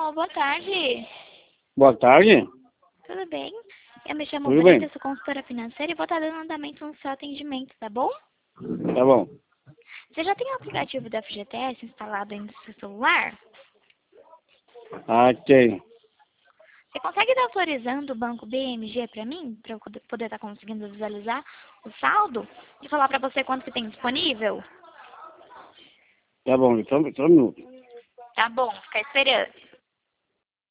Alô, boa tarde. Boa tarde. Tudo bem? Eu me chamo Tudo Brenda, bem. sou consultora financeira e vou estar dando andamento no seu atendimento, tá bom? Tá bom. Você já tem o aplicativo da FGTS instalado aí no seu celular? Ah, tem. Você consegue estar autorizando o banco BMG para mim, para eu poder estar conseguindo visualizar o saldo e falar para você quanto que tem disponível? Tá bom, só um minuto. Tá bom, fica esperando.